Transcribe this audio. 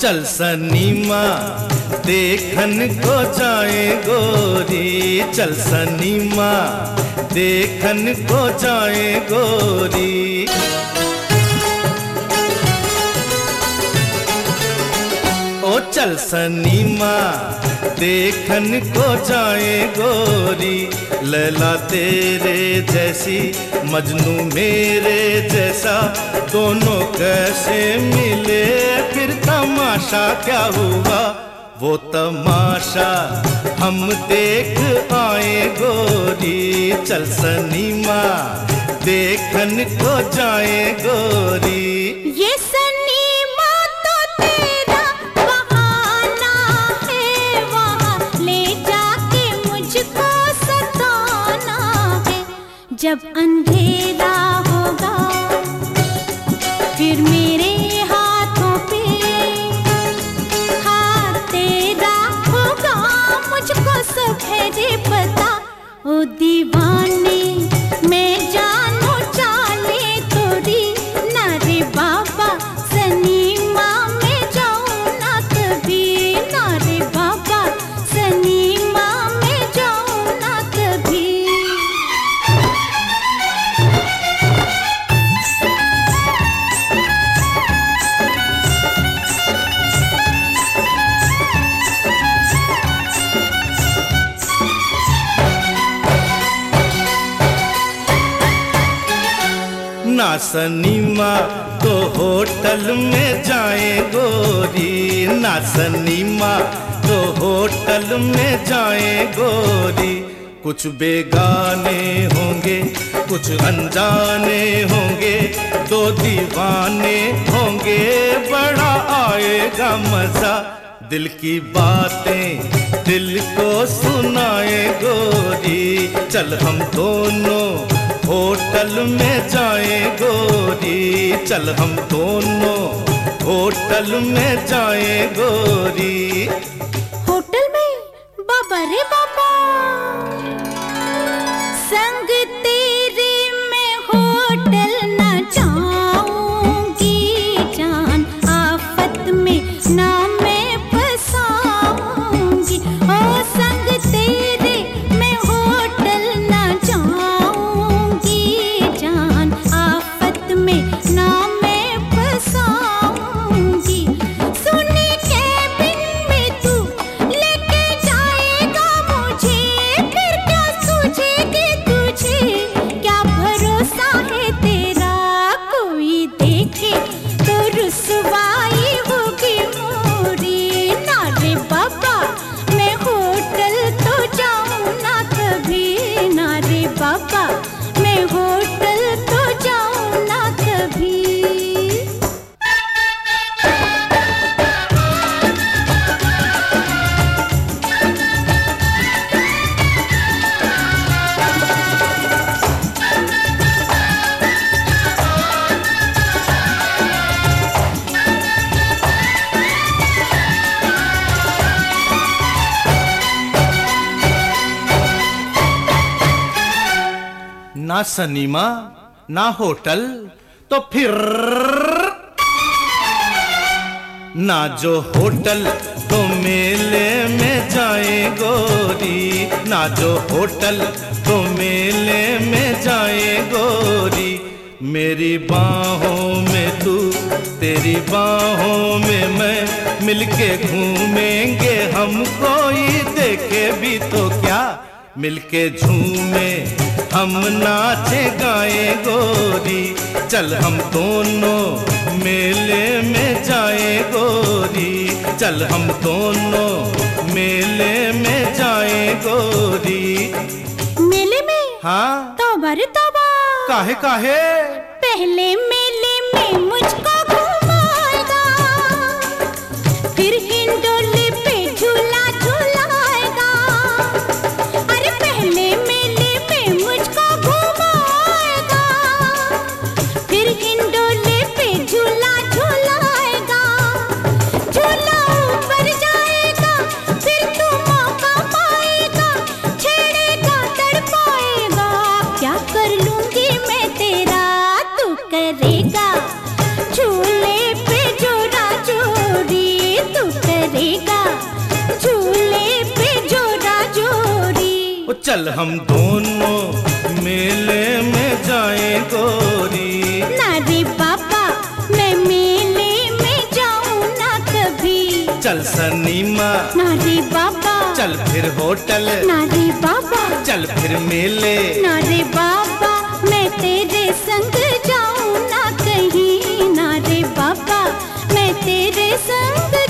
चल सनीमा देखन को जाए गोरी, चल सनीमा देखन को जाए गोरी। ओ चल सनीमा देखन को जाए गोरी, लैला तेरे जैसी मजनू मेरे जैसा, दोनों कैसे मिले फिर तमाशा क्या हुआ, वो तमाशा हम देख आए गोरी। चल सनीमा देखन को जाए गोरी। ये सनीमा तो तेरा बहाना है, वहाँ ले जाके मुझको सताना है। जब अंधेरा होगा फिर मेरे हाथों पे हाथ तेरा होगा, मुझको सब है रे पता। ओ दीवाने मैं जानू चाले तोरी, ना रे बाबा सनीमा मैं जाऊँ ना कभी, ना रे बाबा सनीमा मैं जाऊँ ना कभी। ना सनीमा तो होटल में जाए गोरी, ना सनीमा तो होटल में जाए गोरी। कुछ बेगाने होंगे कुछ अनजाने होंगे, दो दीवाने होंगे बड़ा आएगा मजा। दिल की बातें दिल को सुनाए गोरी, चल हम दोनों होटल में जाए गोरी, चल हम दोनों होटल में जाए गोरी। होटल में बाबा रे बाबा, संग तेरे मैं होटल न जाऊंगी जान, आफत में ना मैं फंसाऊंगी। ओ संग तेरे मैं होटल न जाऊंगी जान, आफत में ना मैं फंसाऊंगी। सुनी कैबिन में तू लेके जाएगा मुझे, फिर क्या सूझेगी तुझे, क्या भरोसा है तेरा, कोई देखे तो रुसवाई होगी मोरी। ना रे बाबा मैं होटल तो जाऊँ ना कभी, ना रे बाबा मैं होटल तो जाऊँ ना कभी। ना सनीमा ना होटल तो फिर ना जो होटल तो मेले में जाए गोरी, ना जो होटल तो मेले में जाए गोरी। मेरी बाहों में तू तेरी बाहों में मैं, मिलके घूमेंगे हम, कोई देखे भी तो क्या, मिलके झूमे हम नाचे गाए गोरी। चल हम दोनों मेले में जाए गोरी, चल हम दोनों मेले में जाए गोरी। मेले में? हाँ तौबा रे तौबा, काहे काहे? पहले मेले में मुझको घुमाएगा, फिर हिंडोले पे झूला झूलाएगा। अरे पहले मेले में मुझको घुमाएगा, फिर हिंडोले पे झूला झूलाएगा। झूला ऊपर जाएगा, फिर तू मौका पाएगा, छेड़ेगा तड़पाएगा। क्या कर लूंगी मैं तेरा, तू करेगा झूले पे जोड़ा जोड़ी। चल हम दोनों मेले में जाएं गोरी। ना रे बाबा मैं मेले में जाऊं ना कभी। चल सनीमा ना रे बाबा, चल फिर होटल। ना रे बाबा, चल फिर मेले। ना रे बाबा मैं तेरे संग जाऊं ना कहीं। ना रे बाबा मैं तेरे संग